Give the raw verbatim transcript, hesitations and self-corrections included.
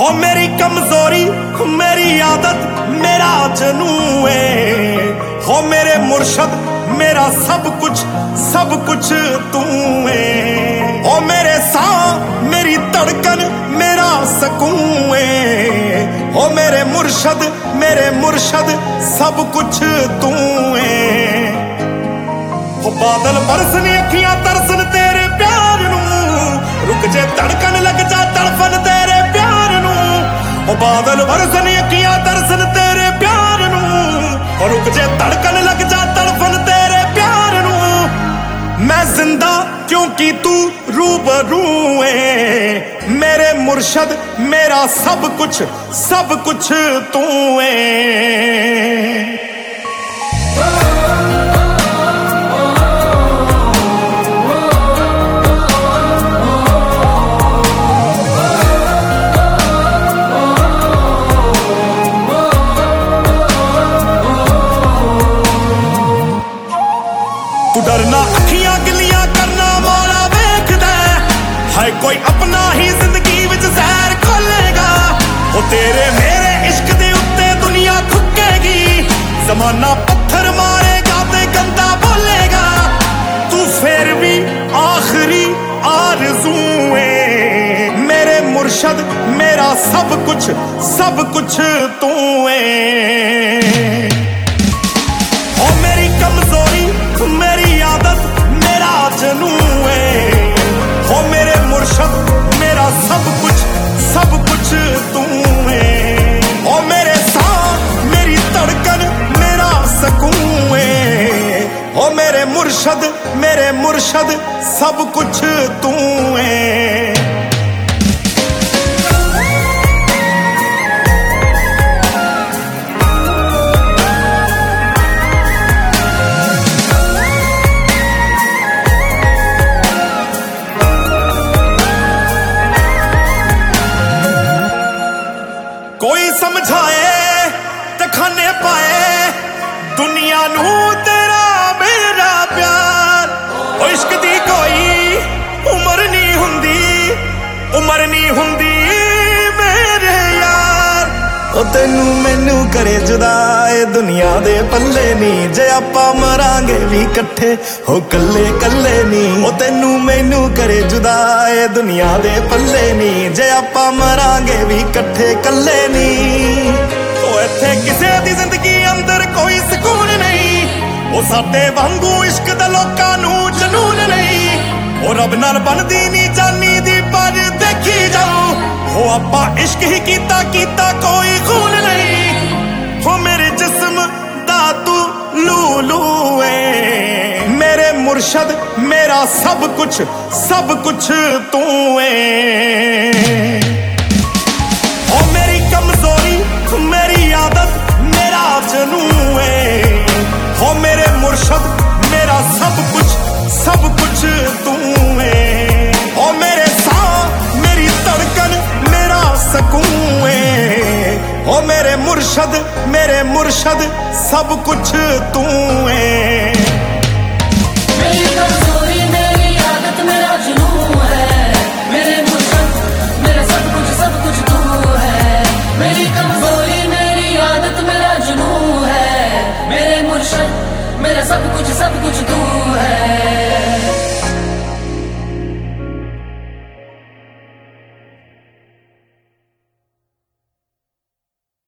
हो मेरी कमजोरी मेरी आदत मेरा जनू है, हो मेरे मुर्शद मेरा सब कुछ सब कुछ तू है। हो मेरे सांस मेरी धड़कन मेरा सकून है, हो मेरे मुर्शद मेरे मुर्शद सब कुछ तू है। हो बादल बरसन अखियां तरसन तेरे प्यार नू, रुक जे धड़कन लग जा तड़फन तेरे प्यार नू। हो बादल बरसन अखियां तरसन तेरे प्यार नू, और रुक जे धड़कन लग जा तड़फन तेरे प्यार नू। मैं जिंदा क्योंकि तू रूबरू है, मेरे मुर्शद मेरा सब कुछ सब कुछ तू है। तू डरना अखियां गिलियां करना मौला वेखदा, हाय कोई अपना ही जिंदगी विच जहर खोलेगा। ओ तेरे मेरे इश्क दे उत्ते दुनिया थुकेगी, जमाना पत्थर मारेगा ते गंदा बोलेगा। तू फिर भी आखिरी आरज़ू है, मेरे मुर्शद मेरा सब कुछ सब कुछ तू है। ओ मेरी कमजोरी मेरी आदत मेरा जनू है, हो मेरे मुर्शद मेरा सब कुछ सब कुछ तू है। हो मेरे सांस मेरी धड़कन मेरा सकून है, हो मेरे मुर्शद मेरे मुर्शद सब कुछ तू है। कोई समझाए ते खाने पाए दुनिया नू तेरा मेरा प्यार। ओ इश्क दी कोई उम्र नहीं हुंदी, उम्र नहीं हुंदी मेरे यार। ओ तेनू मैनू करे जुदा ए दुनिया दे पल्ले नहीं, जे आपां मरांगे भी कट्ठे हो कल्ले कल्ले नहीं। ओ तेनू मैनू करे जुदा ए दुनिया दे पल्ले नहीं, जे आपां मरांगे भी कट्ठे कल्ले नहीं। ओ इत्थे किसे दी जिंदगी अंदर कोई सुकून नहीं, ओ साडे वांगू इश्क दा लोकां नू जनून नहीं। ओ रब नाल बनदी नी जानी दी पर देखी जाओ, हो आपां इश्क ही कीता कीता कोई खून नहीं। हो मेरे जिस्म दा तू लूलू है, मेरे मुर्शद मेरा सब कुछ सब कुछ तू है। हो मेरी कमजोरी मेरी आदत मेरा जनू है, हो मेरे मुर्शद मेरा सब कुछ सब कुछ तू है। हो मेरे सांस मेरी धड़कन मेरा सकून है, हो मेरे मुर्शद मेरे मुर्शद सब कुछ तू है। मेरी कमजोरी मेरी आदत मेरा जुनून है, मेरे मुर्शद मेरा सब कुछ सब कुछ तू है। मेरी कमजोरी मेरी आदत मेरा जुनून है, मेरे मुर्शद मेरा सब कुछ सब कुछ तू है।